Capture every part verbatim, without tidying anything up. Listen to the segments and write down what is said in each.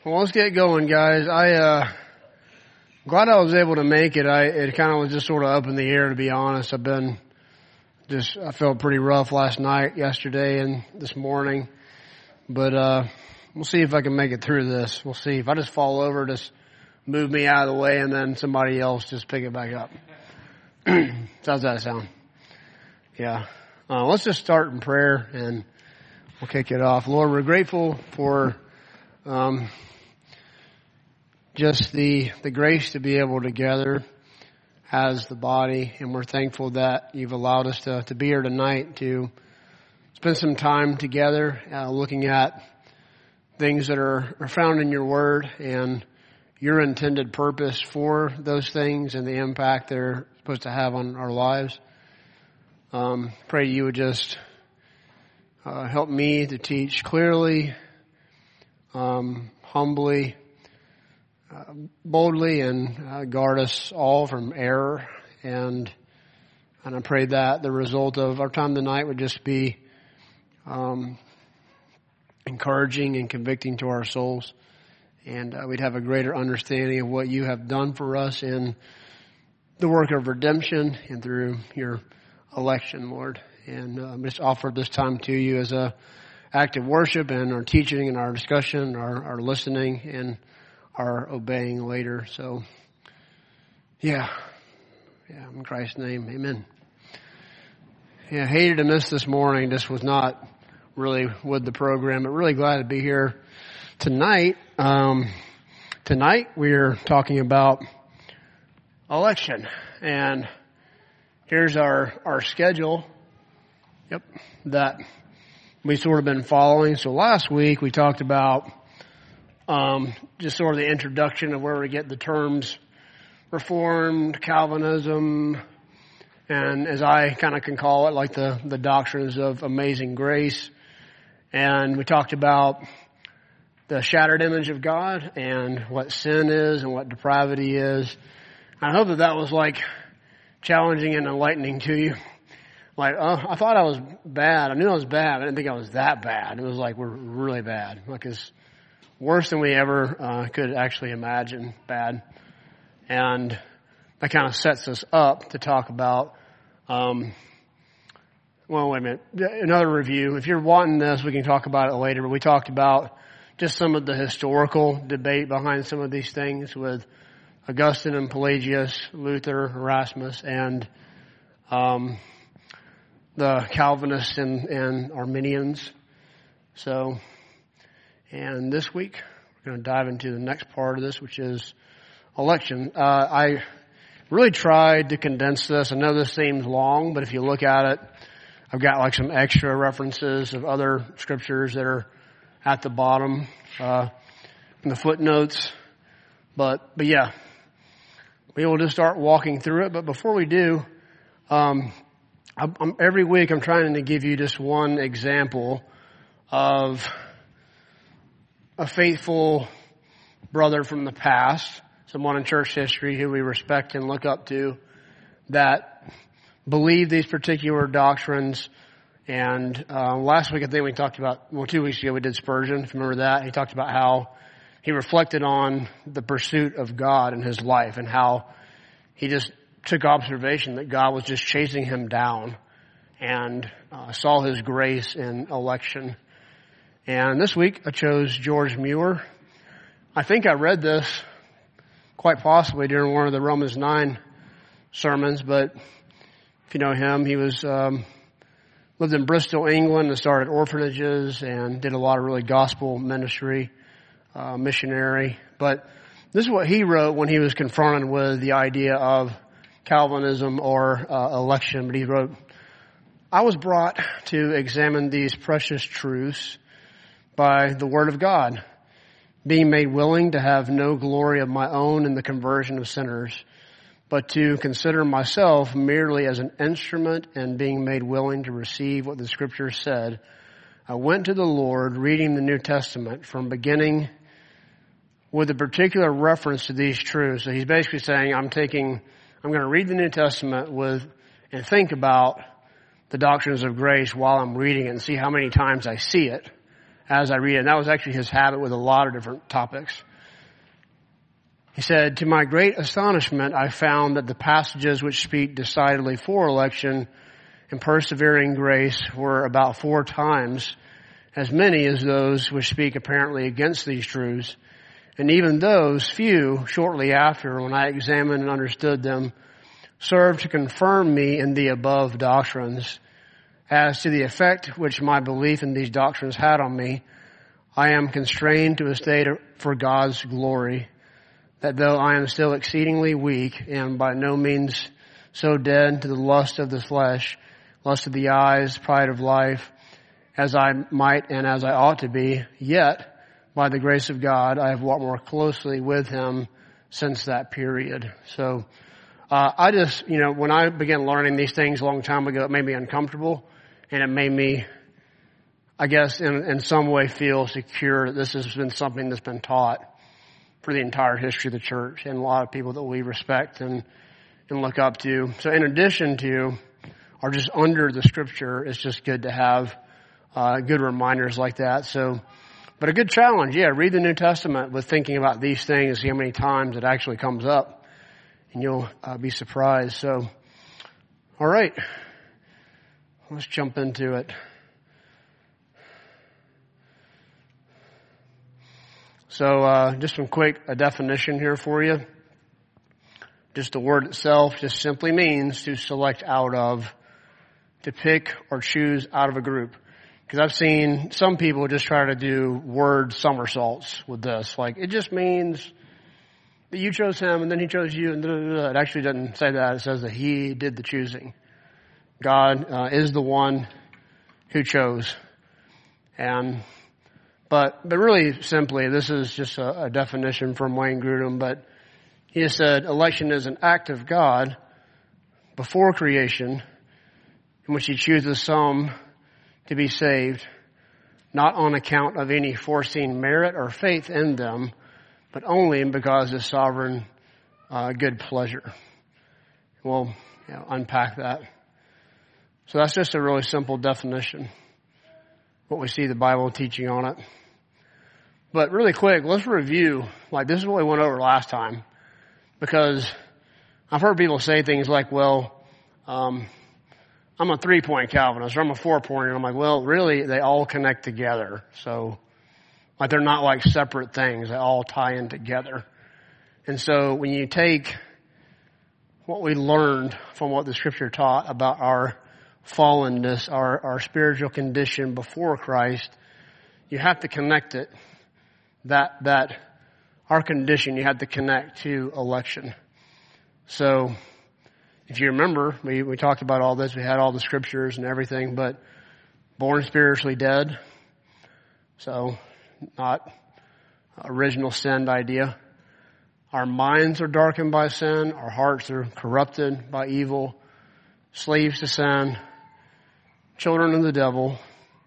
Well, let's get going, guys. I, uh, glad I was able to make it. I, it kind of was just sort of up in the air, to be honest. I've been just, I felt pretty rough last night, yesterday, and this morning. But, uh, we'll see if I can make it through this. We'll see. If I just fall over, just move me out of the way, and then somebody else just pick it back up. How's that sound? Yeah. Uh, let's just start in prayer, and we'll kick it off. Lord, we're grateful for, um, just the, the grace to be able to gather as the body. And we're thankful that you've allowed us to, to be here tonight to spend some time together, uh, looking at things that are, are found in your word and your intended purpose for those things and the impact they're supposed to have on our lives. Um, pray you would just, uh, help me to teach clearly, um, humbly, Uh, boldly, and uh, guard us all from error. And and I pray that the result of our time tonight would just be um, encouraging and convicting to our souls, and uh, we'd have a greater understanding of what you have done for us in the work of redemption and through your election, Lord. And uh, just offer this time to you as a act of worship and our teaching and our discussion, our, our listening, and are obeying later. So, yeah. Yeah, in Christ's name, amen. Yeah, hated to miss this morning. Just was not really with the program, but really glad to be here tonight. Um, tonight we're talking about election. And here's our, our schedule. Yep, that we've sort of been following. So last week we talked about Um, just sort of the introduction of where we get the terms Reformed, Calvinism, and as I kind of can call it, like the, the doctrines of amazing grace. And we talked about the shattered image of God and what sin is and what depravity is. I hope that that was like challenging and enlightening to you. Like, oh, I thought I was bad. I knew I was bad. I didn't think I was that bad. It was like, we're really bad. Like, it's worse than we ever uh, could actually imagine bad. And that kind of sets us up to talk about, um, well, wait a minute, another review. If you're wanting this, we can talk about it later, but we talked about just some of the historical debate behind some of these things with Augustine and Pelagius, Luther, Erasmus, and um, the Calvinists and, and Arminians. So, and this week, we're going to dive into the next part of this, which is election. Uh, I really tried to condense this. I know this seems long, but if you look at it, I've got like some extra references of other scriptures that are at the bottom, uh, in the footnotes. But, but yeah, we will just start walking through it. But before we do, um, I'm, I'm, every week I'm trying to give you just one example of a faithful brother from the past, someone in church history who we respect and look up to, that believe these particular doctrines. And uh, last week I think we talked about, well, two weeks ago we did Spurgeon, if you remember that. He talked about how he reflected on the pursuit of God in his life and how he just took observation that God was just chasing him down and uh, saw his grace in election. And this week I chose George Mueller. I think I read this quite possibly during one of the Romans nine sermons, but if you know him, he was um, lived in Bristol, England, and started orphanages and did a lot of really gospel ministry, uh, missionary. But this is what he wrote when he was confronted with the idea of Calvinism or uh, election. But he wrote, "I was brought to examine these precious truths by the word of God, being made willing to have no glory of my own in the conversion of sinners, but to consider myself merely as an instrument, and being made willing to receive what the scriptures said, I went to the Lord reading the New Testament from beginning with a particular reference to these truths." So he's basically saying, I'm taking, I'm going to read the New Testament with, and think about the doctrines of grace while I'm reading it and see how many times I see it. as I read it. And that was actually his habit with a lot of different topics. He said, to my great astonishment, I found that the passages which speak decidedly for election and persevering grace were about four times as many as those which speak apparently against these truths. And even those few, shortly after, when I examined and understood them, served to confirm me in the above doctrines. As to the effect which my belief in these doctrines had on me, I am constrained to a state for God's glory, that though I am still exceedingly weak and by no means so dead to the lust of the flesh, lust of the eyes, pride of life, as I might and as I ought to be, yet, by the grace of God, I have walked more closely with Him since that period. So, uh, I just, you know, when I began learning these things a long time ago, it made me uncomfortable, and it made me, I guess, in, in some way feel secure that this has been something that's been taught for the entire history of the church and a lot of people that we respect and, and look up to. So in addition to, or just under the scripture, it's just good to have uh, good reminders like that. So, but a good challenge, yeah, read the New Testament with thinking about these things, see how many times it actually comes up, and you'll uh, be surprised. So, all right, let's jump into it. So, uh, just some quick a definition here for you. Just the word itself just simply means to select out of, to pick or choose out of a group. Because I've seen some people just try to do word somersaults with this. Like, it just means that you chose him and then he chose you. And da, da, da. It actually doesn't say that. It says that he did the choosing. God uh, is the one who chose. And, but, but really simply, this is just a, a definition from Wayne Grudem. But he has said, election is an act of God before creation in which he chooses some to be saved, not on account of any foreseen merit or faith in them, but only because of his sovereign uh, good pleasure. We'll you know, unpack that. So that's just a really simple definition, what we see the Bible teaching on it. But really quick, let's review, like this is what we went over last time, because I've heard people say things like, well, um, I'm a three-point Calvinist, or I'm a four-pointer. And I'm like, well, really, they all connect together. So, like, they're not like separate things. They all tie in together. And so, when you take what we learned from what the Scripture taught about our fallenness, our, our spiritual condition before Christ, you have to connect it, that, that, our condition, you have to connect to election. So, if you remember, we, we talked about all this. We had all the scriptures and everything, but born spiritually dead. So, not original sin idea. Our minds are darkened by sin. Our hearts are corrupted by evil. Slaves to sin. Children of the devil.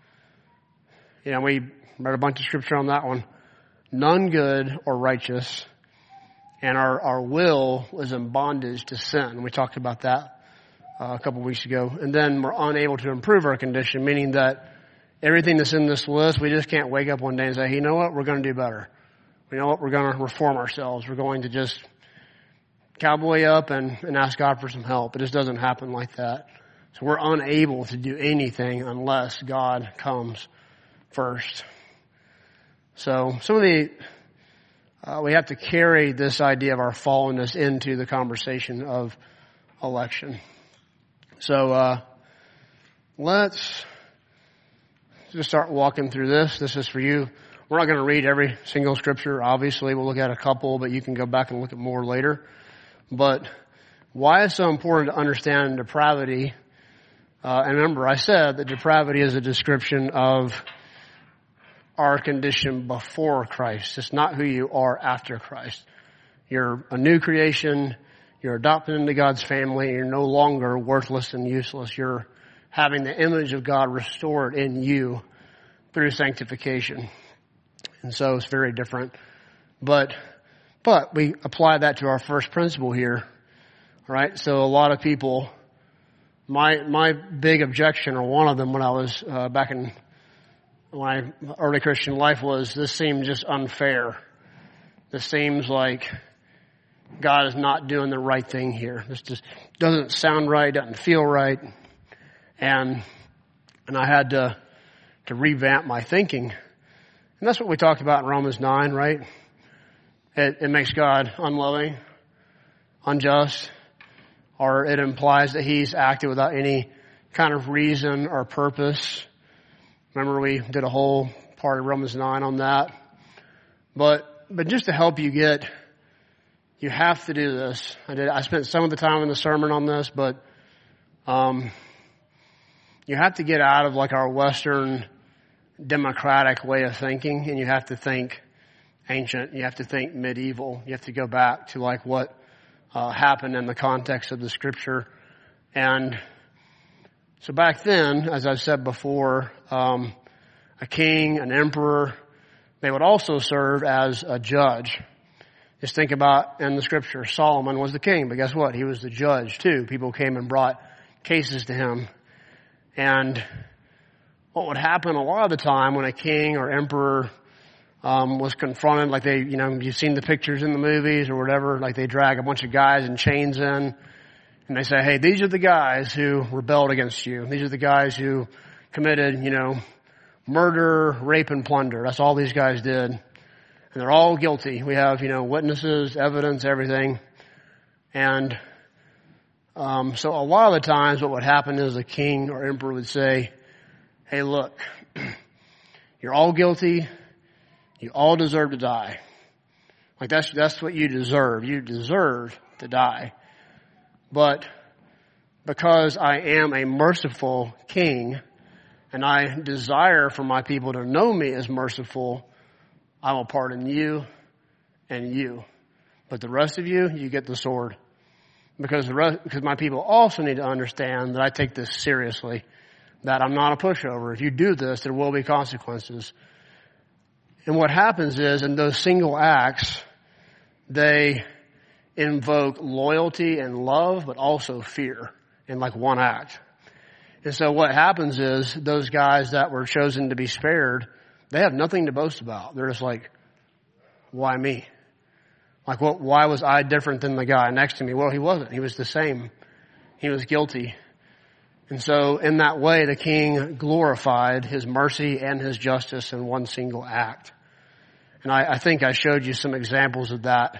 You know, we read a bunch of scripture on that one. None good or righteous. And our, our will was in bondage to sin. We talked about that uh, a couple weeks ago. And then we're unable to improve our condition, meaning that everything that's in this list, we just can't wake up one day and say, hey, you know what, we're going to do better. You know what, we're going to reform ourselves. We're going to just cowboy up and, and ask God for some help. It just doesn't happen like that. So we're unable to do anything unless God comes first. So some of the... Uh, we have to carry this idea of our fallenness into the conversation of election. So, uh, let's just start walking through this. This is for you. We're not going to read every single scripture. Obviously, we'll look at a couple, but you can go back and look at more later. But why it's so important to understand depravity, uh, and remember, I said that depravity is a description of our condition before Christ. It's not who you are after Christ. You're a new creation. You're adopted into God's family. You're no longer worthless and useless. You're having the image of God restored in you through sanctification. And so it's very different. But, but we apply that to our first principle here. Right? So a lot of people, my, my big objection, or one of them when I was, uh, back in my early Christian life was, this seemed just unfair. This seems like God is not doing the right thing here. This just doesn't sound right, doesn't feel right. And, and I had to, to revamp my thinking. And that's what we talked about in Romans nine, right? It, it makes God unloving, unjust, or it implies that He's acted without any kind of reason or purpose. Remember, we did a whole part of Romans nine on that. But, but just to help you get, you have to do this. I did, I spent some of the time in the sermon on this, but, um, you have to get out of like our Western democratic way of thinking, and you have to think ancient. You have to think medieval. You have to go back to like what, uh, happened in the context of the scripture. And so back then, as I've said before, um, a king, an emperor, they would also serve as a judge. Just think about in the scripture, Solomon was the king, but guess what? He was the judge too. People came and brought cases to him. And what would happen a lot of the time when a king or emperor um, was confronted, like they, you know, you've seen the pictures in the movies or whatever, like they drag a bunch of guys in chains in, and they say, hey, these are the guys who rebelled against you. These are the guys who committed, you know, murder, rape, and plunder. That's all these guys did. And they're all guilty. We have, you know, witnesses, evidence, everything. And um, so a lot of the times what would happen is a king or emperor would say, hey, look, you're all guilty. You all deserve to die. Like that's, that's what you deserve. You deserve to die. But because I am a merciful king and I desire for my people to know me as merciful, I will pardon you and you. But the rest of you, you get the sword. Because the rest, because my people also need to understand that I take this seriously. That I'm not a pushover. If you do this, there will be consequences. And what happens is, in those single acts, they invoke loyalty and love, but also fear in like one act. And so what happens is, those guys that were chosen to be spared, they have nothing to boast about. They're just like, why me? Like, what, why was I different than the guy next to me? Well, he wasn't. He was the same. He was guilty. And so in that way, the king glorified his mercy and his justice in one single act. And I, I think I showed you some examples of that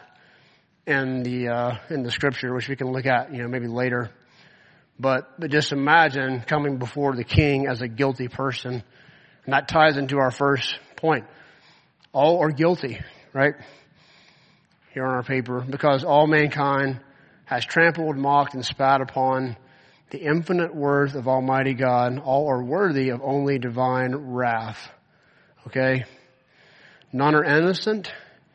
in the, uh, in the scripture, which we can look at, you know, maybe later. But, but just imagine coming before the king as a guilty person. And that ties into our first point. All are guilty, right? Here on our paper. Because all mankind has trampled, mocked, and spat upon the infinite worth of Almighty God. All are worthy of only divine wrath. Okay? None are innocent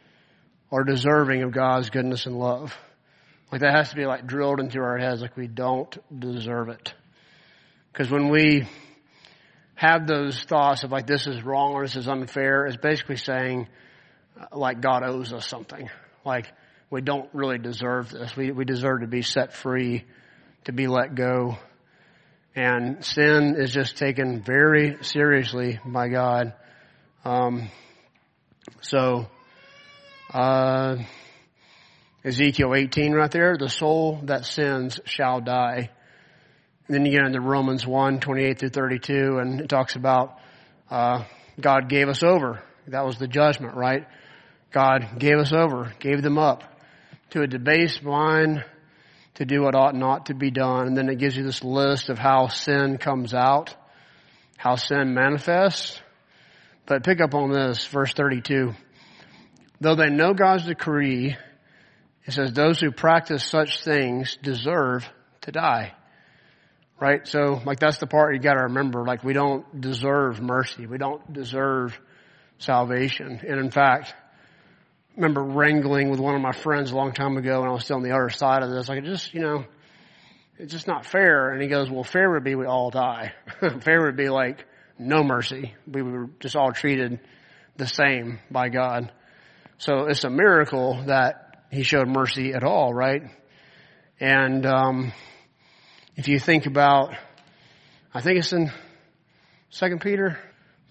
or deserving of God's goodness and love. Like that has to be like drilled into our heads, like we don't deserve it. Because when we have those thoughts of like this is wrong or this is unfair, it's basically saying like God owes us something. Like we don't really deserve this. We, we deserve to be set free, to be let go. And sin is just taken very seriously by God. Um, so, uh, Ezekiel eighteen right there, the soul that sins shall die. And then you get into Romans one, twenty-eight through thirty-two, and it talks about, uh, God gave us over. That was the judgment, right? God gave us over, gave them up to a debased mind to do what ought not to be done. And then it gives you this list of how sin comes out, how sin manifests. But pick up on this, verse thirty-two. Though they know God's decree, it says those who practice such things deserve to die. Right? So, like, that's the part you gotta remember. Like, we don't deserve mercy. We don't deserve salvation. And in fact, I remember wrangling with one of my friends a long time ago when I was still on the other side of this. Like, it just, you know, it's just not fair. And he goes, well, fair would be we all die. Fair would be like no mercy. We were just all treated the same by God. So it's a miracle that he showed mercy at all, right? And, um, if you think about, I think it's in Second Peter,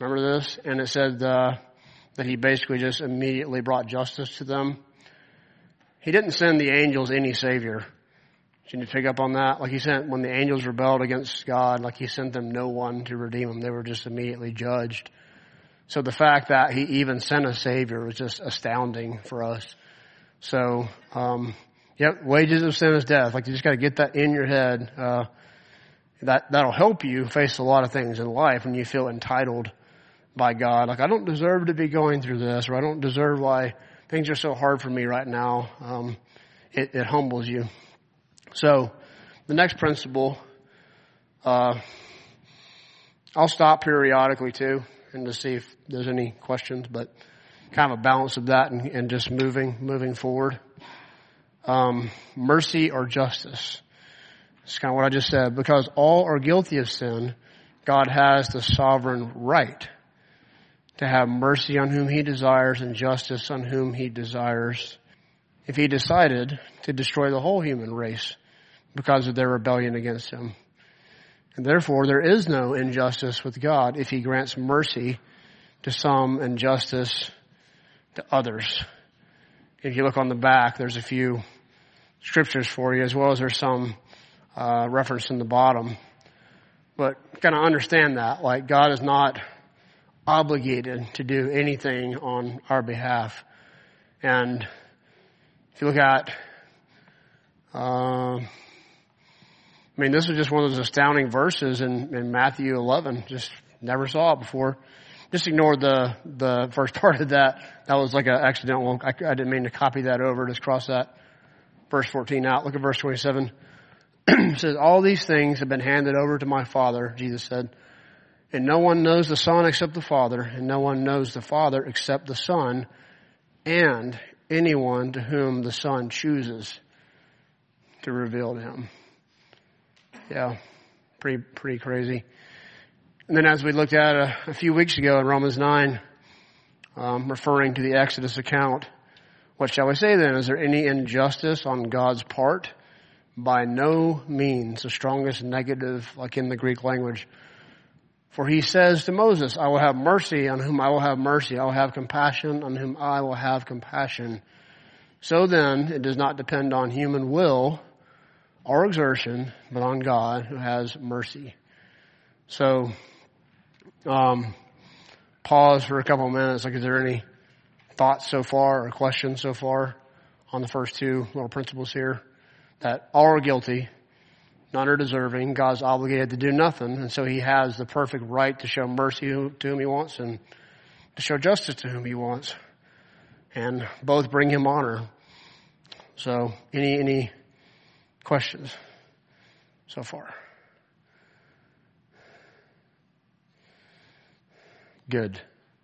Remember this? And it said uh, that he basically just immediately brought justice to them. He didn't send the angels any savior. Did you pick up on that? Like he sent, when the angels rebelled against God, like he sent them no one to redeem them. They were just immediately judged. So the fact that he even sent a savior was just astounding for us. So, um, yep, wages of sin is death. Like you just got to get that in your head. Uh, that, that'll help you face a lot of things in life when you feel entitled by God. Like I don't deserve to be going through this, or I don't deserve why things are so hard for me right now. Um, it, it humbles you. So the next principle, uh, I'll stop periodically too and to see if there's any questions, but kind of a balance of that and, and just moving, moving forward. Um, mercy or justice. It's kind of what I just said. Because all are guilty of sin, God has the sovereign right to have mercy on whom he desires and justice on whom he desires. If he decided to destroy the whole human race because of their rebellion against him. And therefore, there is no injustice with God if he grants mercy to some and justice to others. If you look on the back, there's a few scriptures for you, as well as there's some uh, reference in the bottom. But kind of understand that, like God is not obligated to do anything on our behalf. And if you look at, uh, I mean, this was just one of those astounding verses in, in Matthew eleven. Just never saw it before. Just ignore the the first part of that. That was like an accidental. I, I didn't mean to copy that over. Just cross that verse fourteen out. Look at verse twenty-seven. It says, all these things have been handed over to my Father, Jesus said. And no one knows the Son except the Father, and no one knows the Father except the Son, and anyone to whom the Son chooses to reveal to him. Yeah, pretty pretty crazy. And then as we looked at a, a few weeks ago in Romans nine, um, referring to the Exodus account, what shall we say then? Is there any injustice on God's part? By no means. The strongest negative, like in the Greek language. For he says to Moses, I will have mercy on whom I will have mercy. I will have compassion on whom I will have compassion. So then, it does not depend on human will or exertion, but on God who has mercy. So, um, pause for a couple of minutes. Like, is there any thoughts so far or questions so far on the first two little principles here? That all are guilty, none are deserving. God's obligated to do nothing, and so he has the perfect right to show mercy to whom he wants and to show justice to whom he wants. And both bring him honor. So, any any questions so far? Good.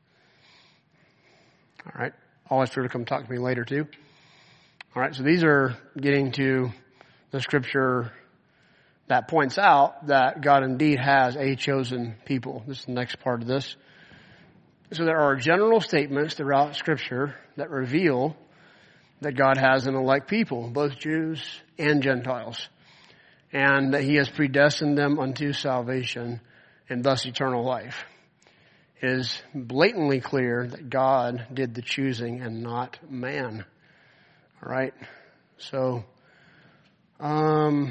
All right. I'll ask her to come talk to me later too. All right. So these are getting to the scripture that points out that God indeed has a chosen people. This is the next part of this. So there are general statements throughout scripture that reveal that God has an elect people, both Jews and Gentiles, and that he has predestined them unto salvation and thus eternal life. It is blatantly clear that God did the choosing and not man. All right. So, um,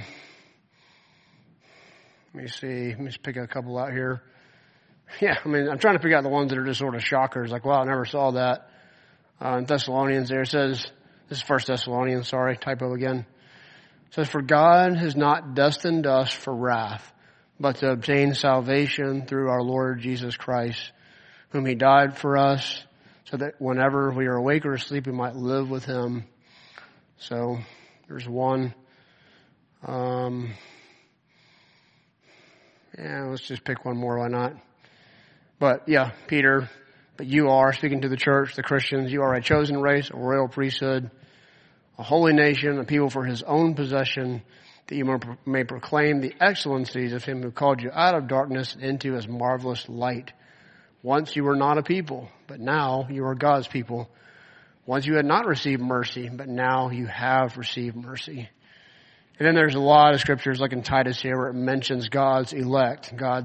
let me see. Let me just pick a couple out here. Yeah, I mean, I'm trying to pick out the ones that are just sort of shockers. Like, wow, I never saw that. Uh, in Thessalonians there it says, this is First Thessalonians, sorry, typo again. It says, for God has not destined us for wrath, but to obtain salvation through our Lord Jesus Christ, whom he died for us, so that whenever we are awake or asleep, we might live with him. So, there's one. Um, yeah, let's just pick one more, why not? But, yeah, Peter, but you are, speaking to the church, the Christians, you are a chosen race, a royal priesthood, a holy nation, a people for his own possession, that you may proclaim the excellencies of him who called you out of darkness into his marvelous light. Once you were not a people, but now you are God's people. Once you had not received mercy, but now you have received mercy. And then there's a lot of scriptures like in Titus here where it mentions God's elect, God's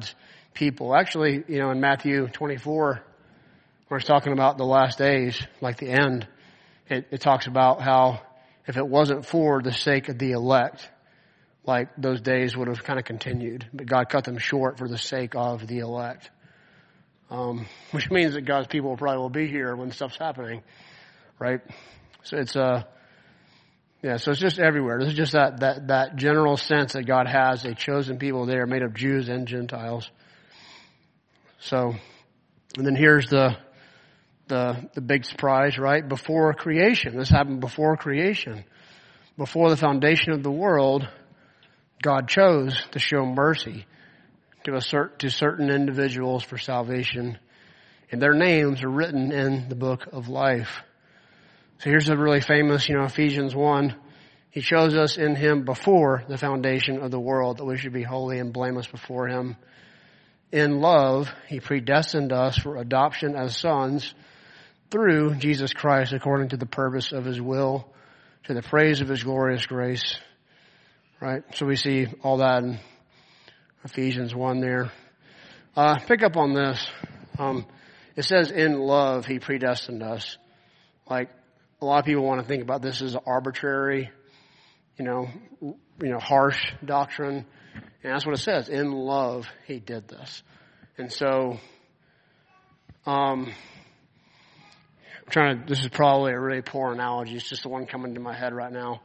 people. Actually, you know, in Matthew twenty-four, where it's talking about the last days, like the end, it, it talks about how if it wasn't for the sake of the elect, like those days would have kind of continued. But God cut them short for the sake of the elect. Um, which means that God's people probably will be here when stuff's happening, right? So it's, uh, yeah, so it's just everywhere. This is just that, that, that general sense that God has a chosen people there made of Jews and Gentiles. So, and then here's the, the, the big surprise, right? Before creation. This happened before creation. Before the foundation of the world, God chose to show mercy to a cert, to certain individuals for salvation, and their names are written in the book of life. So here's a really famous, you know, Ephesians one. He chose us in Him before the foundation of the world that we should be holy and blameless before Him. In love, He predestined us for adoption as sons through Jesus Christ according to the purpose of His will, to the praise of His glorious grace. Right? So we see all that in Ephesians one there. Uh, pick up on this. Um, it says in love He predestined us. Like a lot of people want to think about this as arbitrary, you know, you know, harsh doctrine. And that's what it says. In love He did this. And so, um, I'm trying to, this is probably a really poor analogy. It's just the one coming to my head right now.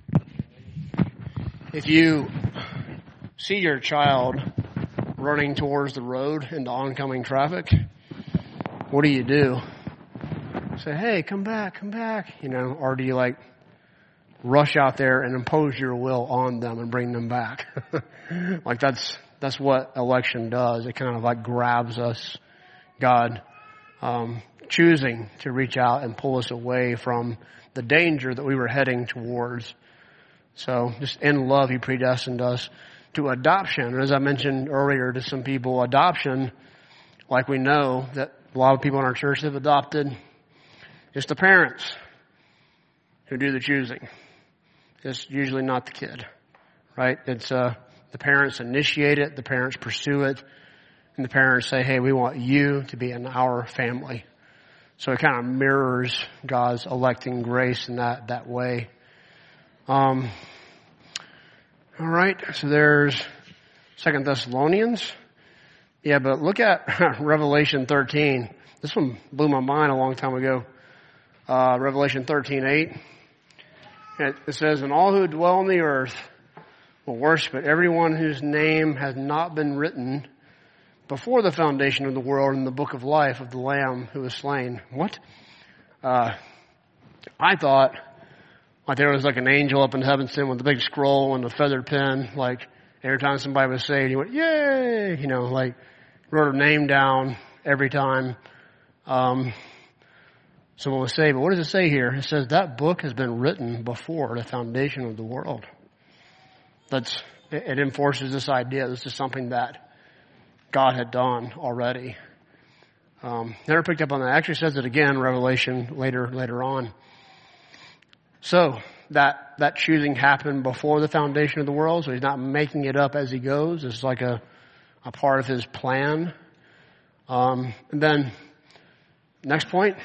If you see your child running towards the road into oncoming traffic, what do you do? Say, hey, come back, come back, you know, or do you like rush out there and impose your will on them and bring them back? Like that's, that's what election does. It kind of like grabs us, God, um, choosing to reach out and pull us away from the danger that we were heading towards. So just in love, He predestined us to adoption. And as I mentioned earlier to some people, adoption, like we know that a lot of people in our church have adopted, it's the parents who do the choosing. It's usually not the kid, right? It's, uh, the parents initiate it, the parents pursue it, and the parents say, hey, we want you to be in our family. So it kind of mirrors God's electing grace in that, that way. Um, all right, so there's Second Thessalonians. Yeah, but look at Revelation thirteen. This one blew my mind a long time ago. Uh, Revelation thirteen eight. It, it says, and all who dwell on the earth will worship it, everyone whose name has not been written before the foundation of the world in the book of life of the Lamb who was slain. What? Uh, I thought like there was like an angel up in heaven sitting with a big scroll and a feathered pen. Like every time somebody was saved, he went, yay! You know, like wrote a name down every time um, someone was saved. But what does it say here? It says that book has been written before the foundation of the world. That's, it, it enforces this idea. This is something that God had done already. Um, never picked up on that. It actually says it again, Revelation later, later on. So that, that choosing happened before the foundation of the world. So He's not making it up as He goes. It's like a, a part of His plan. Um, and then next point.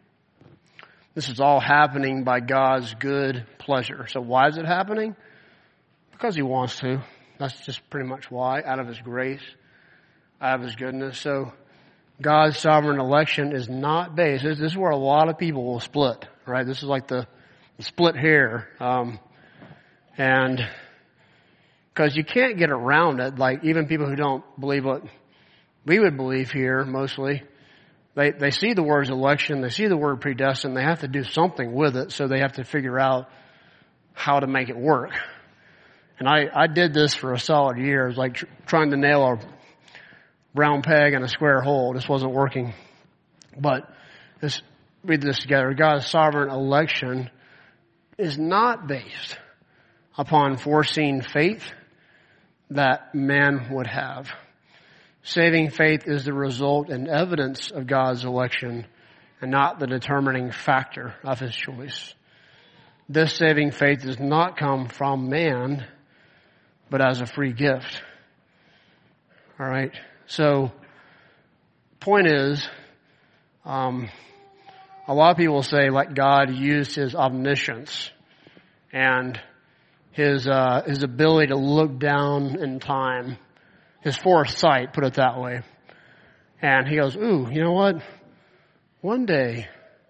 This is all happening by God's good pleasure. So why is it happening? Because He wants to. That's just pretty much why. Out of His grace, out of His goodness. So God's sovereign election is not based. This is where a lot of people will split, right? This is like the, the split hair. Um, and because you can't get around it. Like even people who don't believe what we would believe here mostly, they, they see the words election, they see the word predestined, they have to do something with it. So they have to figure out how to make it work. And I, I did this for a solid year. It was like tr- trying to nail a round peg in a square hole. This wasn't working. But let's read this together. God's sovereign election is not based upon foreseen faith that man would have. Saving faith is the result and evidence of God's election and not the determining factor of His choice. This saving faith does not come from man, but as a free gift. All right. So, point is, um, a lot of people say like God used his omniscience and his uh, his ability to look down in time, his foresight, put it that way. And he goes, ooh, you know what? One day,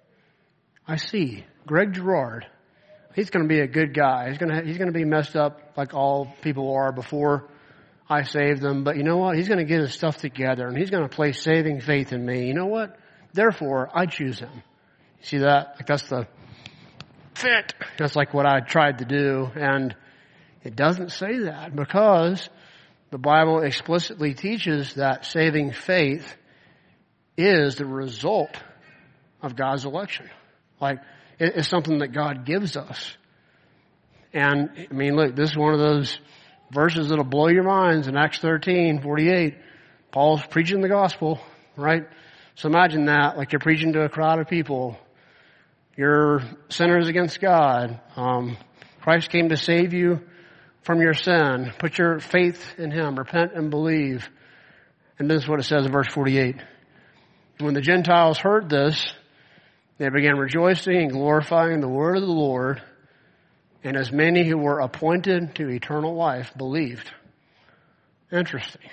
I see Greg Girard. He's going to be a good guy. He's going to he's going to be messed up like all people are before I save them. But you know what? He's going to get his stuff together and he's going to place saving faith in me. You know what? Therefore, I choose him. You see that? Like that's the fit. That's like what I tried to do. And it doesn't say that because the Bible explicitly teaches that saving faith is the result of God's election. Like, it's something that God gives us. And, I mean, look, this is one of those verses that'll blow your minds in Acts thirteen forty-eight. Paul's preaching the gospel, right? So imagine that, like you're preaching to a crowd of people. You're sinners against God. Um, Christ came to save you from your sin. Put your faith in him. Repent and believe. And this is what it says in verse forty-eight. When the Gentiles heard this, they began rejoicing and glorifying the word of the Lord, and as many who were appointed to eternal life believed. Interesting.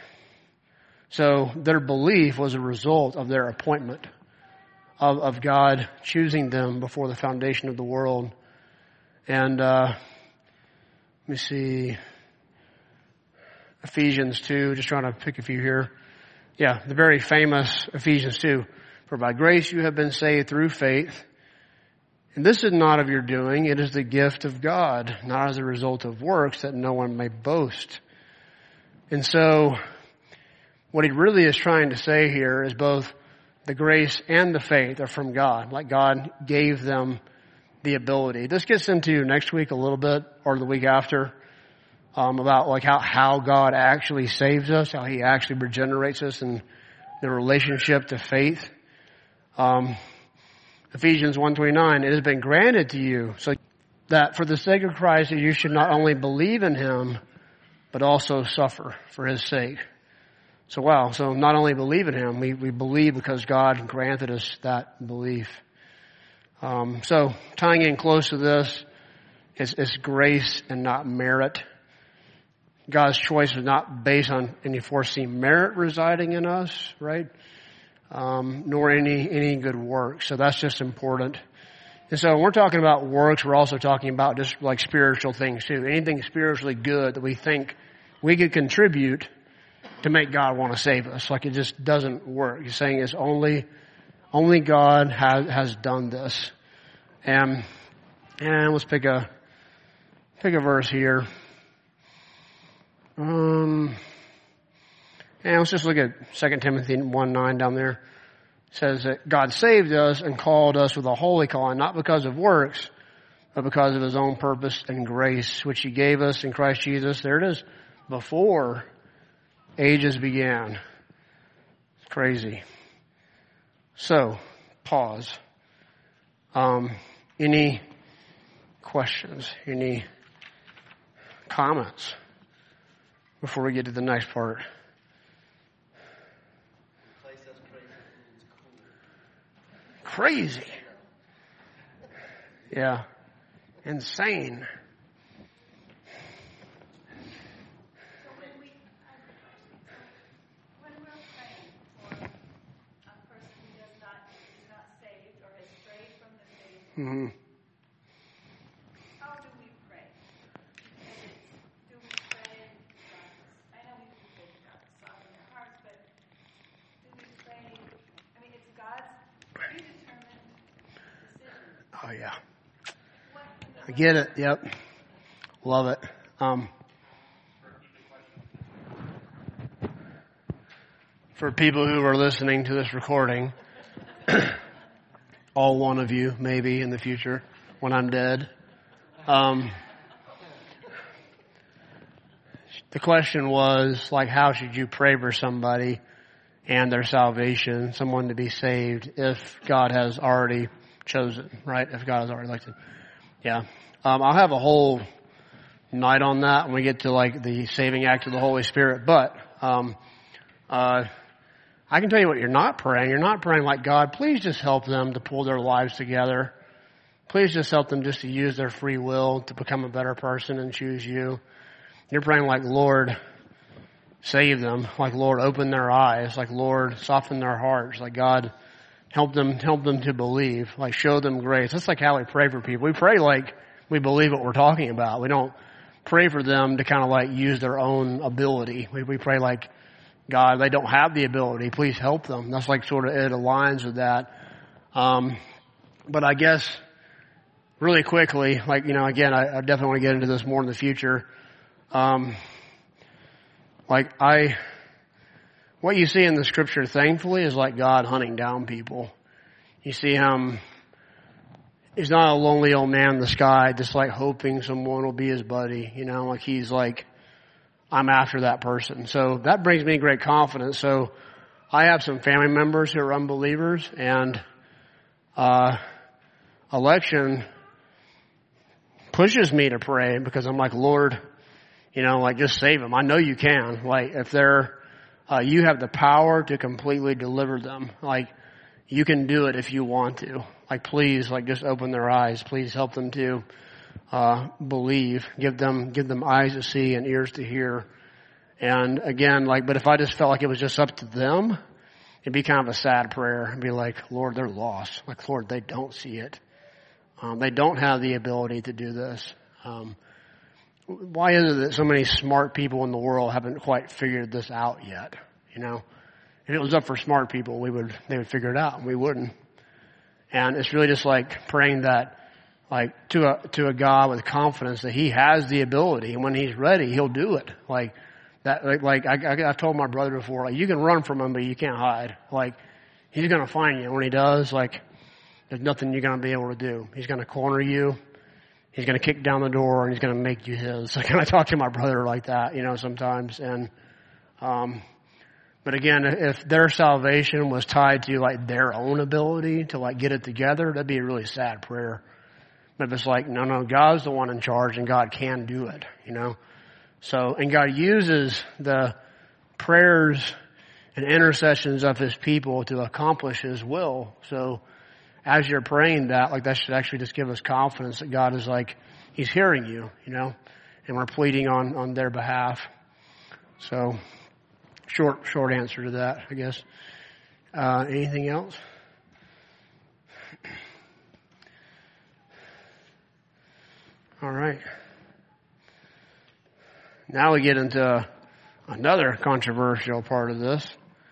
So their belief was a result of their appointment, of, of God choosing them before the foundation of the world. And uh, let me see, Ephesians two, just trying to pick a few here. Yeah, the very famous Ephesians two. For by grace you have been saved through faith. And this is not of your doing. It is the gift of God, not as a result of works, that no one may boast. And so, what he really is trying to say here is both the grace and the faith are from God. Like God gave them the ability. This gets into next week a little bit, or the week after, um, about like how, how God actually saves us, how he actually regenerates us in the relationship to faith. Um, Ephesians one twenty-nine, it has been granted to you so that for the sake of Christ that you should not only believe in him, but also suffer for his sake. So wow, so not only believe in him, we, we believe because God granted us that belief. Um, so tying in close to this, it's, it's grace and not merit. God's choice was not based on any foreseen merit residing in us, right? Um, nor any, any good work. So that's just important. And so when we're talking about works, we're also talking about just like spiritual things too. Anything spiritually good that we think we could contribute to make God want to save us. Like it just doesn't work. He's saying it's only, only God has, has done this. And, and let's pick a, pick a verse here. Um, And let's just look at Second Timothy one nine down there. It says that God saved us and called us with a holy calling, not because of works, but because of his own purpose and grace, which he gave us in Christ Jesus. There it is. Before ages began. It's crazy. So, pause. Um, any questions? Any comments before we get to the next part? Crazy. Yeah. Insane. So when we, when we're praying for a person who does not, is not saved or has strayed from the faith, Mm-hmm. how do we pray? Do we pray, uh, I know we can pray to God to soften their hearts, but do we pray, I mean, it's God's predetermined decision. Oh, yeah. What, I get it. Yep. Love it. Um, for people who are listening to this recording, all one of you, maybe in the future, when I'm dead, um, the question was, like, how should you pray for somebody and their salvation, someone to be saved, if God has already chosen, right? If God has already elected. Yeah. Um, I'll have a whole night on that when we get to like the saving act of the Holy Spirit. But, um, Uh, I can tell you what you're not praying. You're not praying like, God, please just help them to pull their lives together. Please just help them just to use their free will to become a better person and choose you. You're praying like, Lord, save them. Like, Lord, open their eyes. Like, Lord, soften their hearts. Like, God, help them, help them to believe. Like, show them grace. That's like how we pray for people. We pray like we believe what we're talking about. We don't pray for them to kind of like use their own ability. We, we pray like, God, they don't have the ability. Please help them. That's like sort of, it aligns with that. Um, but I guess really quickly, like, you know, again, I, I definitely want to get into this more in the future. Um, like I, what you see in the scripture, thankfully, is like God hunting down people. You see him, he's not a lonely old man in the sky, just like hoping someone will be his buddy, you know, like he's like, I'm after that person. So that brings me great confidence. So I have some family members who are unbelievers, and, uh, election pushes me to pray because I'm like, Lord, you know, like just save them. I know you can. Like if they're, uh, you have the power to completely deliver them. Like you can do it if you want to. Like please, like just open their eyes. Please help them to, uh, believe. Give them, give them eyes to see and ears to hear. And again, like, but if I just felt like it was just up to them, it'd be kind of a sad prayer. It'd be like, Lord, they're lost. Like, Lord, they don't see it. Um, they don't have the ability to do this. Um, why is it that so many smart people in the world haven't quite figured this out yet? You know, if it was up for smart people, we would, they would figure it out and we wouldn't. And it's really just like praying that, like to a, to a God with confidence that he has the ability, and when he's ready, he'll do it. Like that, like, like I, I, I've told my brother before, like you can run from him, but you can't hide. Like he's going to find you. And when he does, like, there's nothing you're going to be able to do. He's going to corner you. He's going to kick down the door and he's going to make you his. I kind of talk to my brother like that, you know, sometimes. And, um, but again, if their salvation was tied to like their own ability to like get it together, that'd be a really sad prayer. But if it's like, no, no, God's the one in charge and God can do it, you know. So, and God uses the prayers and intercessions of his people to accomplish his will. So, as you're praying that, like that should actually just give us confidence that God is like, he's hearing you, you know, and we're pleading on, on their behalf. So short, short answer to that, I guess. Uh, anything else? All right. Now we get into another controversial part of this,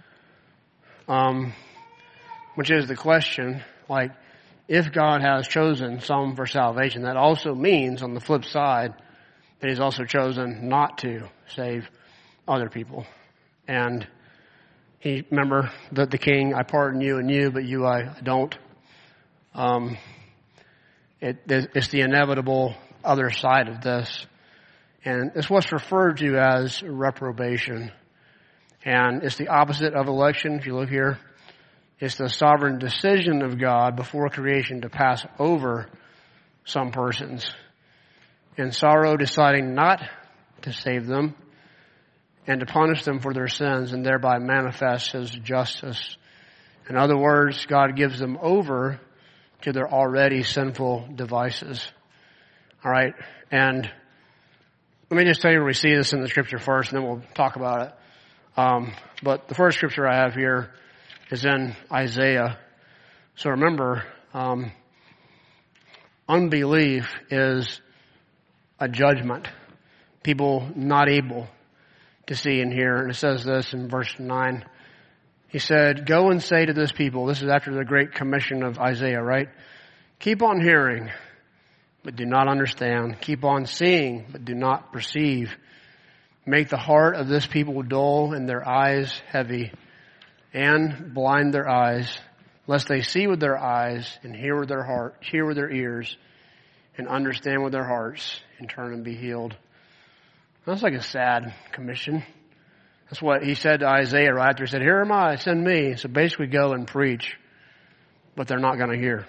um, which is the question, like, if God has chosen some for salvation, that also means, on the flip side, that he's also chosen not to save other people. And he, remember that the king, I pardon you and you, but you I don't. Um, it, it's the inevitable other side of this. And it's what's referred to as reprobation. And it's the opposite of election, if you look here. It's the sovereign decision of God before creation to pass over some persons. In sorrow, deciding not to save them and to punish them for their sins and thereby manifest his justice. In other words, God gives them over to their already sinful devices. All right. And let me just tell you where we see this in the scripture first, and then we'll talk about it. Um, but the first scripture I have here is in Isaiah. So remember, um, unbelief is a judgment. People not able to see and hear. And it says this in verse nine. He said, go and say to this people, this is after the great commission of Isaiah, right? Keep on hearing, but do not understand. Keep on seeing, but do not perceive. Make the heart of this people dull and their eyes heavy, and blind their eyes, lest they see with their eyes and hear with their heart, hear with their ears, and understand with their hearts, and turn and be healed. That's like a sad commission. That's what he said to Isaiah right after he said, here am I, send me. So basically go and preach, but they're not going to hear.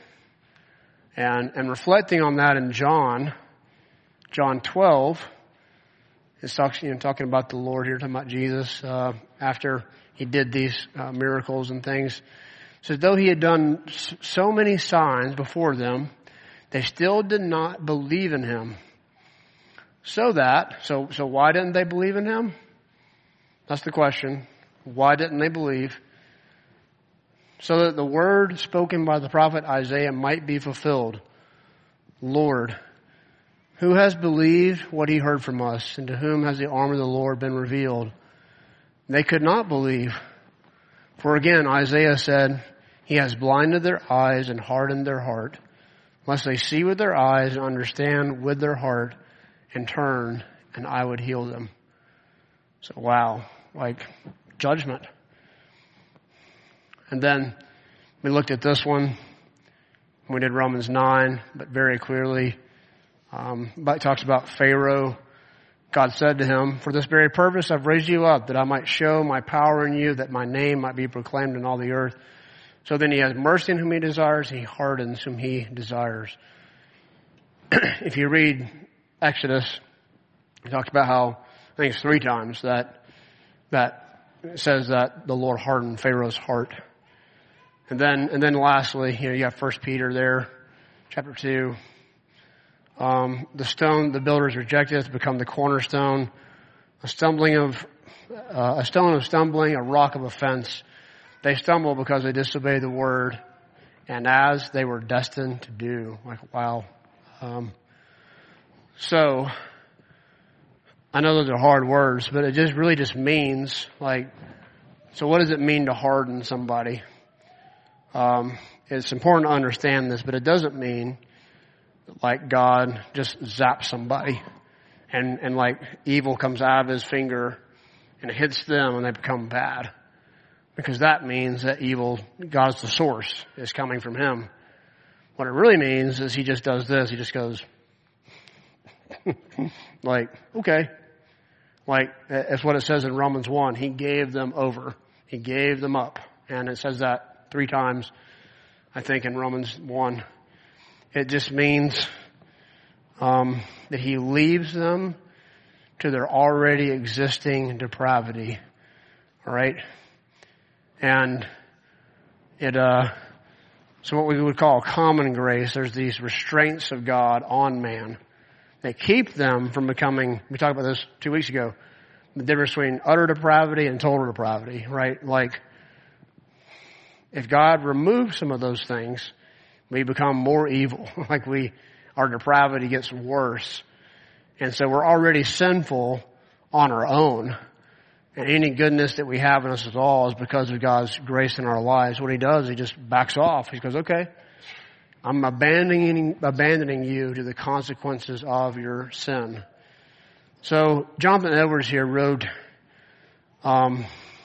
And, and reflecting on that in John, John twelve, It's talking, you know, talking about the Lord here, talking about Jesus, uh, after he did these uh, miracles and things. So though he had done so many signs before them, they still did not believe in him. So that, so, so why didn't they believe in him? That's the question. Why didn't they believe? So that the word spoken by the prophet Isaiah might be fulfilled. Lord, who has believed what he heard from us, and to whom has the arm of the Lord been revealed? They could not believe. For again, Isaiah said, he has blinded their eyes and hardened their heart, lest they see with their eyes and understand with their heart and turn, and I would heal them. So wow, like judgment. And then we looked at this one. We did Romans nine, but very clearly, um, but it talks about Pharaoh. God said to him, for this very purpose I've raised you up, that I might show my power in you, that my name might be proclaimed in all the earth. So then he has mercy on whom he desires, he hardens whom he desires. If you read Exodus, it talks about how, I think it's three times, that that it says that the Lord hardened Pharaoh's heart. And then, and then lastly, you know, you have First Peter there, chapter two. Um, the stone the builders rejected has become the cornerstone, a stumbling of, uh, a stone of stumbling, a rock of offense. They stumble because they disobey the word, and as they were destined to do. Like, wow. Um, so, I know those are hard words, but it just really just means, like, so what does it mean to harden somebody? Um, it's important to understand this, but it doesn't mean like God just zaps somebody and, and like evil comes out of his finger and it hits them and they become bad. Because that means that evil, God's the source, is coming from him. What it really means is he just does this. He just goes like, okay. Like, it's what it says in Romans one. He gave them over. He gave them up. And it says that three times, I think, in Romans one. It just means um, that he leaves them to their already existing depravity. All right? And it, uh, so what we would call common grace, there's these restraints of God on man. They keep them from becoming, we talked about this two weeks ago, the difference between utter depravity and total depravity, right? Like, if God removes some of those things, we become more evil. Like we, our depravity gets worse. And so we're already sinful on our own. And any goodness that we have in us at all is because of God's grace in our lives. What he does, he just backs off. He goes, okay, I'm abandoning, abandoning you to the consequences of your sin. So Jonathan Edwards here wrote um,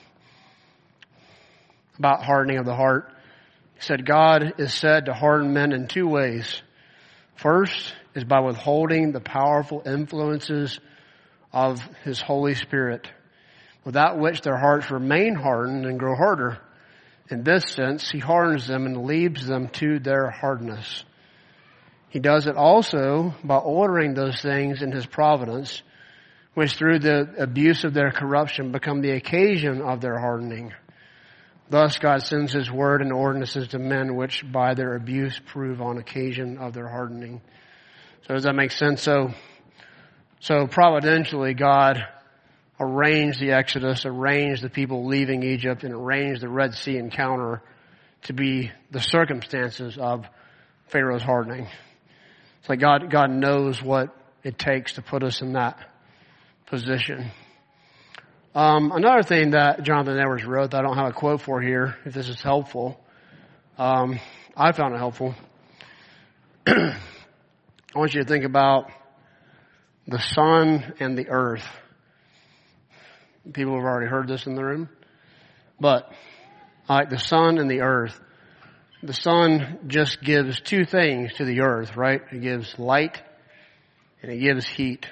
about hardening of the heart. He said, God is said to harden men in two ways. First is by withholding the powerful influences of his Holy Spirit, without which their hearts remain hardened and grow harder. In this sense, he hardens them and leaves them to their hardness. He does it also by ordering those things in his providence, which through the abuse of their corruption become the occasion of their hardening. Thus God sends his word and ordinances to men which by their abuse prove on occasion of their hardening. So does that make sense? So, so providentially God arranged the Exodus, arranged the people leaving Egypt, and arranged the Red Sea encounter to be the circumstances of Pharaoh's hardening. It's like God, God knows what it takes to put us in that position. Um, another thing that Jonathan Edwards wrote that I don't have a quote for here, if this is helpful, um, I found it helpful. I want you to think about the sun and the earth. People have already heard this in the room. But, like the sun and the earth. The sun just gives two things to the earth, right? It gives light and it gives heat.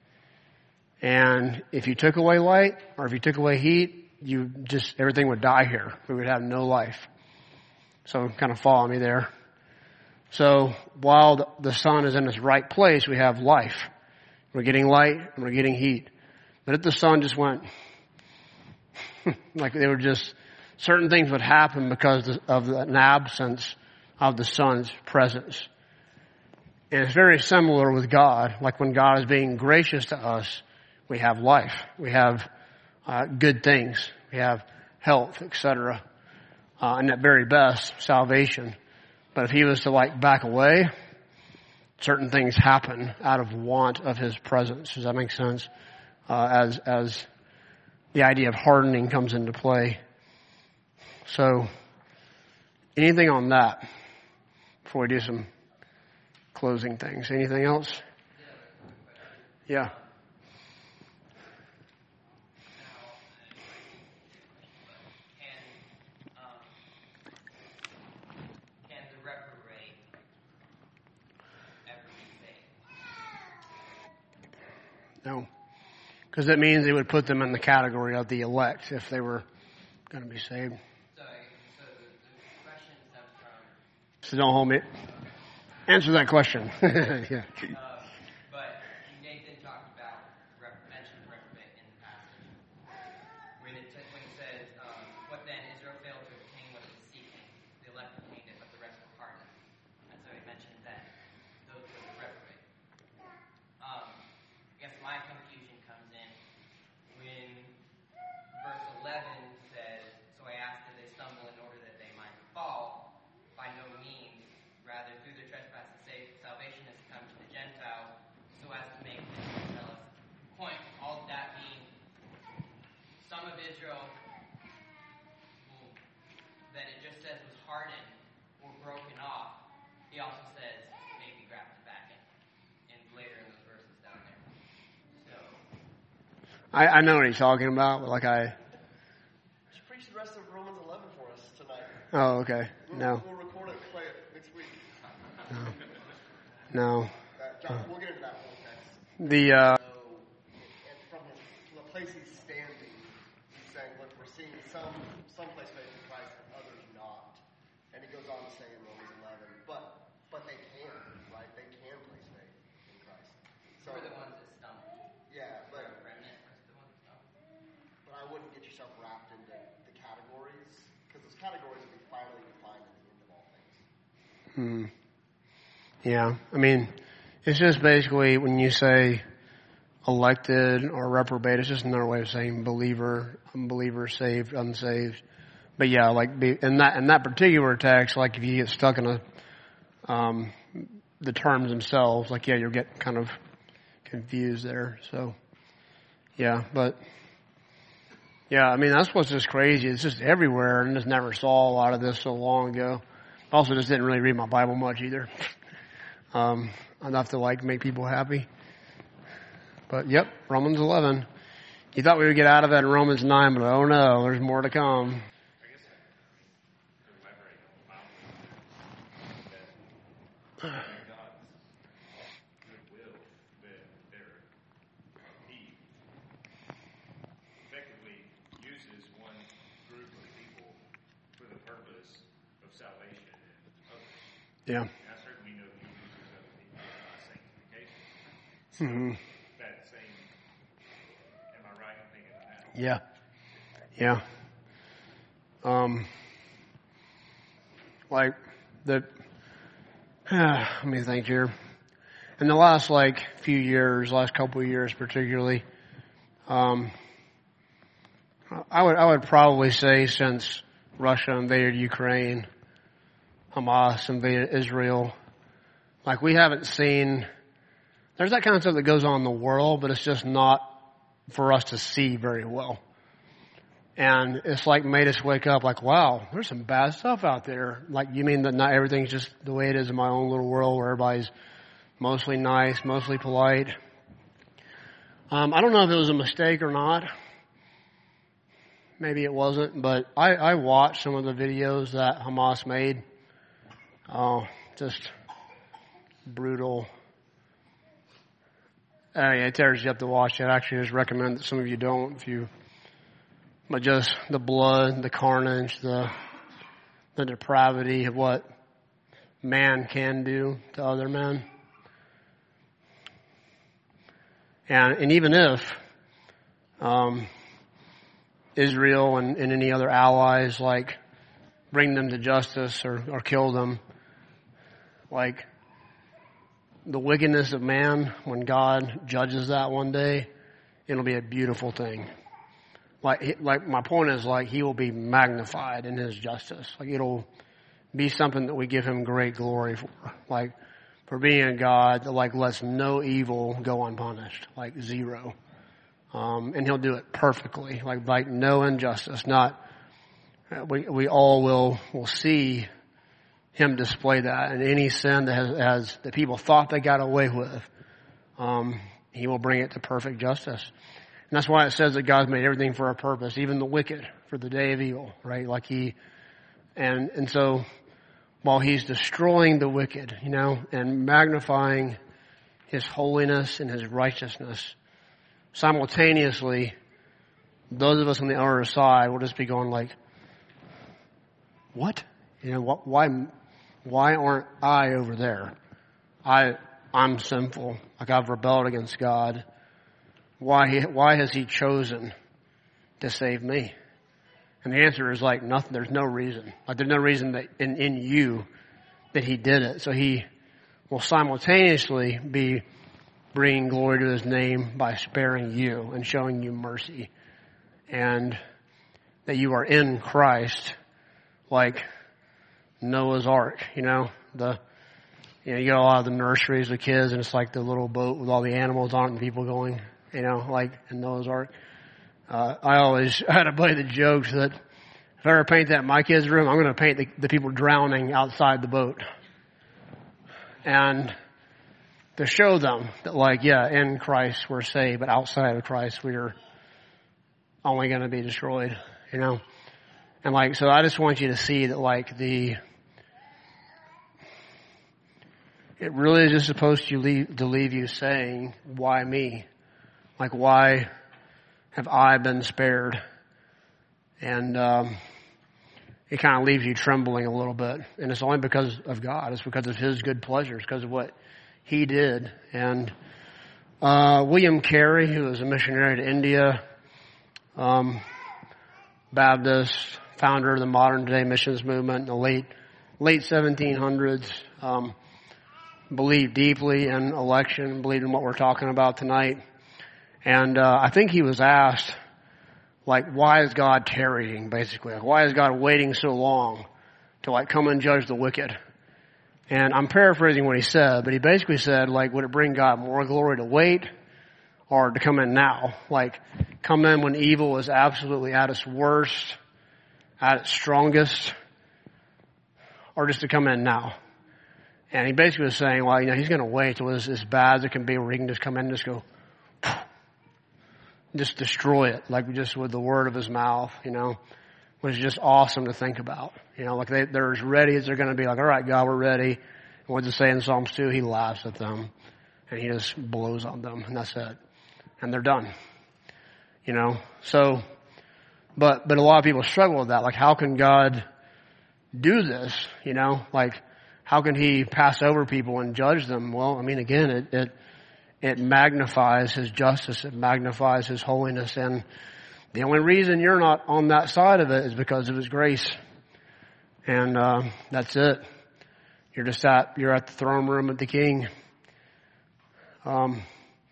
And if you took away light or if you took away heat, you just, everything would die here. We would have no life. So kind of follow me there. So while the sun is in its right place, we have life. We're getting light and we're getting heat. But if the sun just went, like they were just, certain things would happen because of an absence of the sun's presence. And it's very similar with God. Like when God is being gracious to us, we have life. We have uh, good things. We have health, et cetera. Uh, and at very best, salvation. But if he was to like back away, certain things happen out of want of his presence. Does that make sense? Uh, as, as the idea of hardening comes into play. So, anything on that before we do some closing things? Anything else? Yeah. No. Because it means it would put them in the category of the elect if they were going to be saved. So, so the, the question stems from... So don't hold me. Answer that question. Yeah. Uh, but Nathan talked about, rep, mentioned reprobate in the passage. When it, t- when it says, um, what then? Israel failed to obtain what it was seeking. The elect obtained it, but the rest were hardened. And so he mentioned that those were the reprobate. Um, I guess my confusion comes in when verse eleven says, so I asked that they stumble in order that they might fall. By no means, rather through their trespasses salvation has come to the Gentiles, so as to make them zealous. Point, all of that being some of Israel that it just says was hardened or broken off. He also says maybe grafted back in, and later in those verses down there. So I, I know what he's talking about, but like I... Just preach the rest of Romans eleven for us tonight. Oh, okay. We'll, No. We'll record it and play it next week. No. No. Uh, John, we'll get into that whole text. The, uh... So, and from, his, from the place he's standing, he's saying, look, we're seeing some, some place faith in Christ and others not. And he goes on to say in Romans eleven, but, but they can, right? They can place faith in Christ. So, we're the ones that stumble. Yeah, but... Remnant is the ones that stumble. But I wouldn't get yourself wrapped into the categories, because those categories will be finally defined at the end of all things. Hmm. Yeah. I mean, it's just basically when you say elected or reprobate, it's just another way of saying believer, unbeliever, saved, unsaved. But yeah, like be, in that in that particular text, like if you get stuck in a um, the terms themselves, like yeah, you'll get kind of confused there. So yeah, but yeah, I mean that's what's just crazy. It's just everywhere, and just never saw a lot of this so long ago. Also, just didn't really read my Bible much either. Um, enough to like make people happy. But yep, Romans eleven. You thought we would get out of that in Romans nine, but oh no, there's more to come. I guess to elaborate on that, God's goodwill that there He effectively uses one group of people for the purpose of salvation and others. Yeah. I certainly know He uses other people for sanctification. Mm-hmm. That same, am I right in thinking of that? Yeah. Yeah. Um, like the, uh, let me think here. In the last like few years, last couple of years particularly, um, I would I would probably say since Russia invaded Ukraine, Hamas invaded Israel, like we haven't seen. There's that kind of stuff that goes on in the world, but it's just not for us to see very well. And it's like made us wake up like, wow, there's some bad stuff out there. Like, you mean that not everything's just the way it is in my own little world where everybody's mostly nice, mostly polite? Um, I don't know if it was a mistake or not. Maybe it wasn't, but I, I watched some of the videos that Hamas made. Oh, just brutal. Uh, yeah, it tears you up to watch it. I actually just recommend that some of you don't, if you, but just the blood, the carnage, the, the depravity of what man can do to other men. And, and even if um, Israel and, and any other allies, like bring them to justice or, or kill them. Like the wickedness of man, when God judges that one day, it'll be a beautiful thing. Like, like my point is, like, he will be magnified in his justice. Like, it'll be something that we give him great glory for. Like, for being a God that, like, lets no evil go unpunished. Like, zero. Um, and he'll do it perfectly. Like, like no injustice. Not, we, we all will, will see him display that. And any sin that has, has, that people thought they got away with, um, he will bring it to perfect justice. And that's why it says that God's made everything for a purpose, even the wicked, for the day of evil, right? Like he, and, and so while he's destroying the wicked, you know, and magnifying his holiness and his righteousness, simultaneously, those of us on the other side will just be going like, what? You know, wh- why, why aren't I over there? I, I'm sinful. Like I've rebelled against God. Why, he, why has he chosen to save me? And the answer is like nothing. There's no reason. Like there's no reason that in, in you that he did it. So he will simultaneously be bringing glory to his name by sparing you and showing you mercy. And that you are in Christ like Noah's Ark, you know, the, you know, you got a lot of the nurseries with kids and it's like the little boat with all the animals on it and people going, you know, like in Noah's Ark. Uh, I always had to play the jokes that if I ever paint that in my kids' room, I'm going to paint the, the people drowning outside the boat. And to show them that like, yeah, in Christ we're saved, but outside of Christ we're only going to be destroyed, you know. And like, so I just want you to see that like the, it really is just supposed to leave, to leave you saying, why me? Like, why have I been spared? And um, it kind of leaves you trembling a little bit. And it's only because of God. It's because of his good pleasures, because of what he did. And uh, William Carey, who was a missionary to India, um, Baptist, founder of the modern day missions movement in the late late seventeen hundreds, um, believed deeply in election, believed in what we're talking about tonight. And uh, I think he was asked, like, why is God tarrying, basically? Like, why is God waiting so long to, like, come and judge the wicked? And I'm paraphrasing what he said, but he basically said, like, would it bring God more glory to wait or to come in now? Like, come in when evil is absolutely at its worst, at its strongest, or just to come in now? And he basically was saying, well, you know, he's going to wait till it's as bad as it can be where he can just come in and just go, just destroy it, like just with the word of his mouth, you know, which is just awesome to think about. You know, like they, they're as ready as they're going to be, like, all right, God, we're ready. And what does it say in Psalms two? He laughs at them and he just blows on them, and that's it. And they're done. You know, so, but, but a lot of people struggle with that. Like, how can God do this? You know, like, how can he pass over people and judge them? Well, I mean, again, it, it, It magnifies his justice. It magnifies his holiness. And the only reason you're not on that side of it is because of his grace. And uh, that's it. You're just at, you're at the throne room of the King. Um,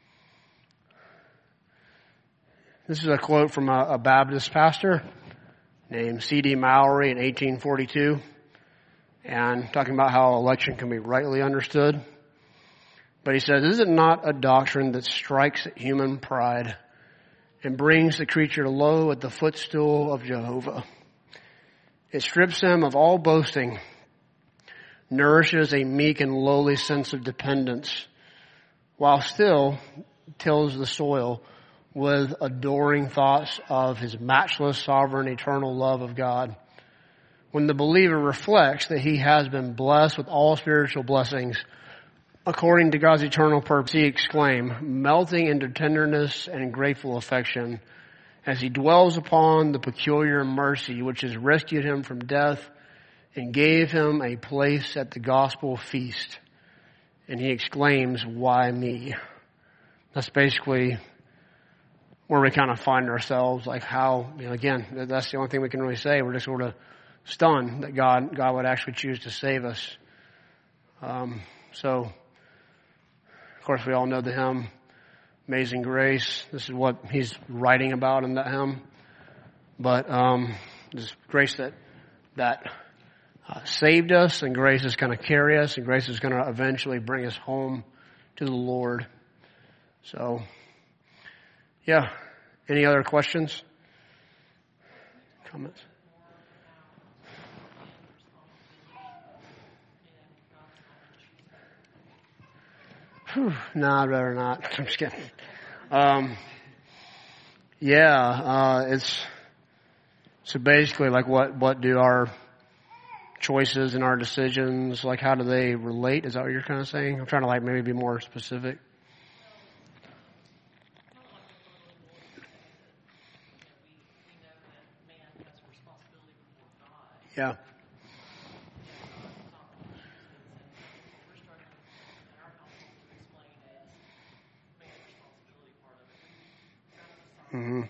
this is a quote from a, a Baptist pastor named C D Mowry in eighteen forty-two. And talking about how election can be rightly understood. But he says, is it not a doctrine that strikes at human pride and brings the creature low at the footstool of Jehovah? It strips him of all boasting, nourishes a meek and lowly sense of dependence, while still tills the soil with adoring thoughts of his matchless, sovereign, eternal love of God. When the believer reflects that he has been blessed with all spiritual blessings, according to God's eternal purpose, he exclaims, melting into tenderness and grateful affection, as he dwells upon the peculiar mercy which has rescued him from death and gave him a place at the gospel feast. And he exclaims, why me? That's basically where we kind of find ourselves, like how, you know, again, that's the only thing we can really say. We're just sort of stunned that God, God would actually choose to save us. Um, so, of course, we all know the hymn, Amazing Grace. This is what he's writing about in that hymn. But um, this grace that that uh, saved us, and grace is going to carry us, and grace is going to eventually bring us home to the Lord. So, yeah. Any other questions? Comments? Whew, no, I'd rather not. I'm just kidding. Um, yeah, uh, it's so basically like what what do our choices and our decisions, like how do they relate? Is that what you're kind of saying? I'm trying to like maybe be more specific. Yeah. Mm-hmm.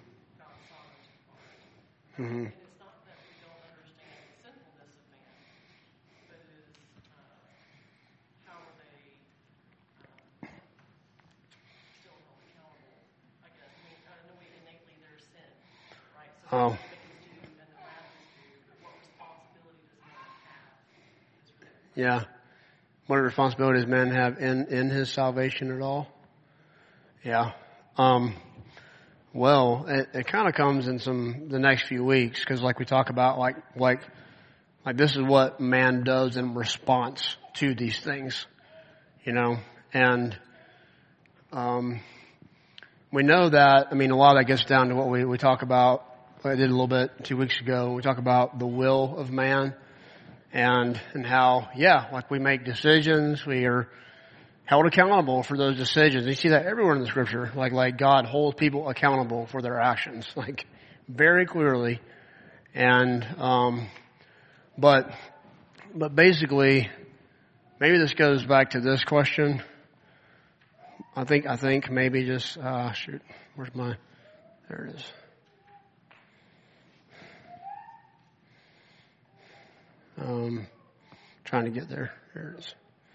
Mm-hmm. It's not that we don't understand the sinfulness of man, but it is uh, how are they um, still held accountable? I guess. I mean, I know we innately there's sin, right? So Oh. the judgment is due and the wrath is due, but what responsibility does man have? Is really Yeah. What responsibilities men have in, in his salvation at all? Yeah. Um, well, it, it kind of comes in some, the next few weeks, because like we talk about, like, like, like this is what man does in response to these things, you know, and, um, we know that, I mean, a lot of that gets down to what we, we talk about, I did a little bit two weeks ago, we talk about the will of man. And, and how, yeah, like we make decisions, we are held accountable for those decisions. You see that everywhere in the scripture, like, like God holds people accountable for their actions, like very clearly. And, um, but, but basically, maybe this goes back to this question. I think, I think maybe just, uh, shoot, where's my, there it is. Um, trying to get there. There it is.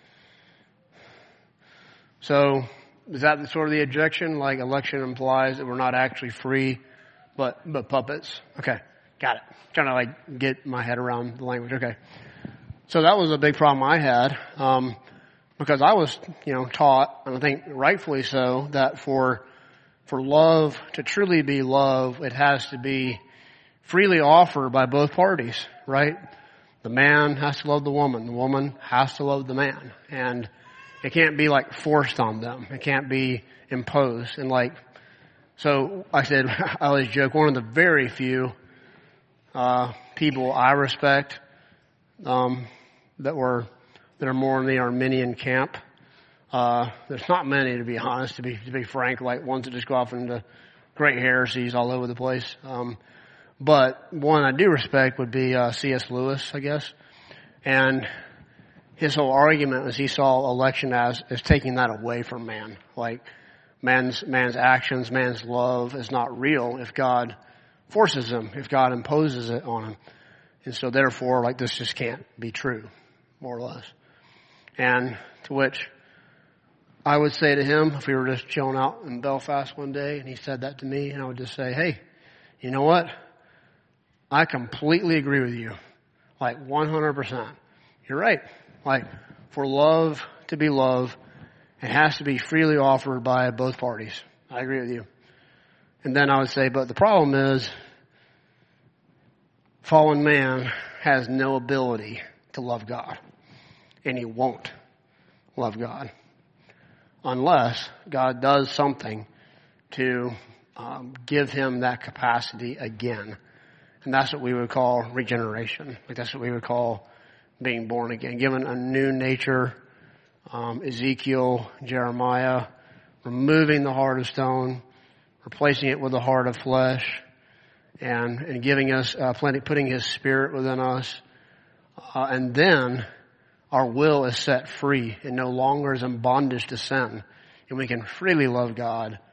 So, is that the, sort of the objection? Like election implies that we're not actually free, but, but puppets. Okay. Got it. Trying to like get my head around the language. Okay. So that was a big problem I had, um, because I was, you know, taught, and I think rightfully so, that for, for love to truly be love, it has to be freely offered by both parties, right? The man has to love the woman. The woman has to love the man. And it can't be like forced on them. It can't be imposed. And like, so I said, I always joke, one of the very few, uh, people I respect, um, that were, that are more in the Arminian camp. Uh, there's not many, to be honest, to be, to be frank, like ones that just go off into great heresies all over the place. Um, But one I do respect would be uh, C S Lewis, I guess. And his whole argument was he saw election as, as taking that away from man. Like man's, man's actions, man's love is not real if God forces him, if God imposes it on him. And so therefore, like this just can't be true, more or less. And to which I would say to him, if we were just chilling out in Belfast one day and he said that to me, and I would just say, hey, you know what? I completely agree with you. Like one hundred percent. You're right. Like for love to be love, it has to be freely offered by both parties. I agree with you. And then I would say, but the problem is fallen man has no ability to love God. And he won't love God unless God does something to um, give him that capacity again. And that's what we would call regeneration. Like that's what we would call being born again, given a new nature. Um, Ezekiel, Jeremiah, removing the heart of stone, replacing it with a heart of flesh, and and giving us, uh, plenty, putting His Spirit within us, uh, and then our will is set free and no longer is in bondage to sin, and we can freely love God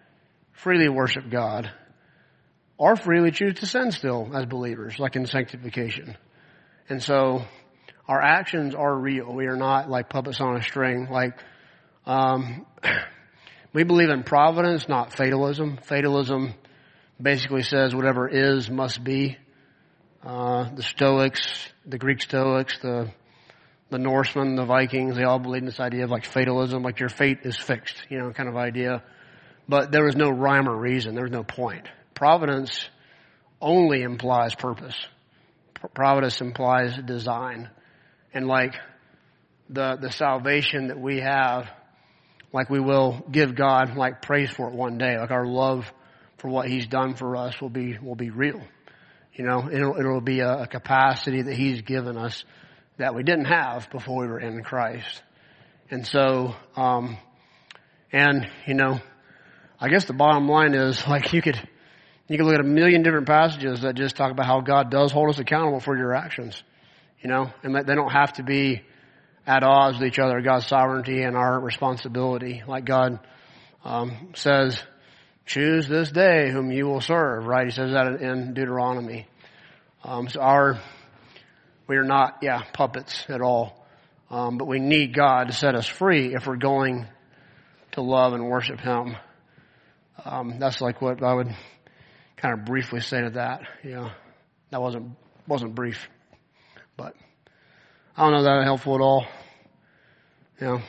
freely worship God, or freely choose to sin still as believers, like in sanctification. And so our actions are real. We are not like puppets on a string. Like, um, we believe in providence, not fatalism. Fatalism basically says whatever is must be. Uh, the Stoics, the Greek Stoics, the the Norsemen, the Vikings, they all believe in this idea of like fatalism, like your fate is fixed, you know, kind of idea. But there was no rhyme or reason. There was no point. Providence only implies purpose. Providence implies design. And like the the salvation that we have, like we will give God like praise for it one day. Like our love for what He's done for us will be will be real. You know, it'll, it'll be a, a capacity that He's given us that we didn't have before we were in Christ. And so, um, and, you know, I guess the bottom line is, like, you could, you could look at a million different passages that just talk about how God does hold us accountable for your actions, you know, and that they don't have to be at odds with each other, God's sovereignty and our responsibility. Like God, um, says, choose this day whom you will serve, right? He says that in Deuteronomy. Um, so our, we are not, yeah, puppets at all. Um, but we need God to set us free if we're going to love and worship Him. Um, that's like what I would kind of briefly say to that. You know, that wasn't, wasn't brief, but I don't know if that helpful at all. You know.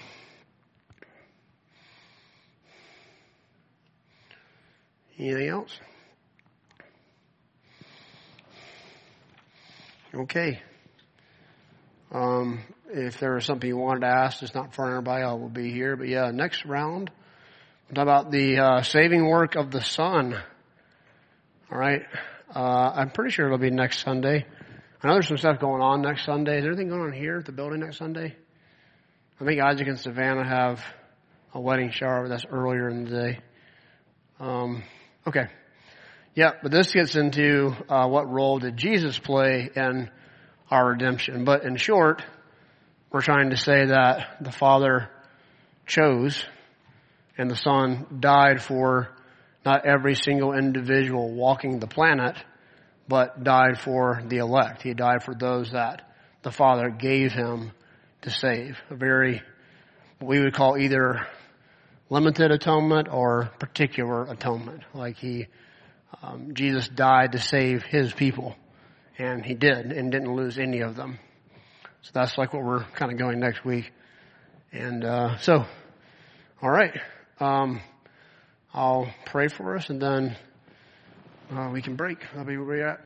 Anything else? Okay. Um, if there was something you wanted to ask, it's not for everybody, I will be here. But yeah, next round, we'll talk about the uh, saving work of the Son. All right. Uh, I'm pretty sure it'll be next Sunday. I know there's some stuff going on next Sunday. Is there anything going on here at the building next Sunday? I think Isaac and Savannah have a wedding shower, but that's earlier in the day. Um, okay. Yeah, but this gets into uh, what role did Jesus play in our redemption. But in short, we're trying to say that the Father chose and the Son died for not every single individual walking the planet, but died for the elect. He died for those that the Father gave Him to save. A very, what we would call either limited atonement or particular atonement. Like he, um, Jesus died to save His people. And He did, and didn't lose any of them. So that's like what we're kind of going next week. And uh, so, all right. Um, I'll pray for us, and then uh, we can break. That'll be where we're at.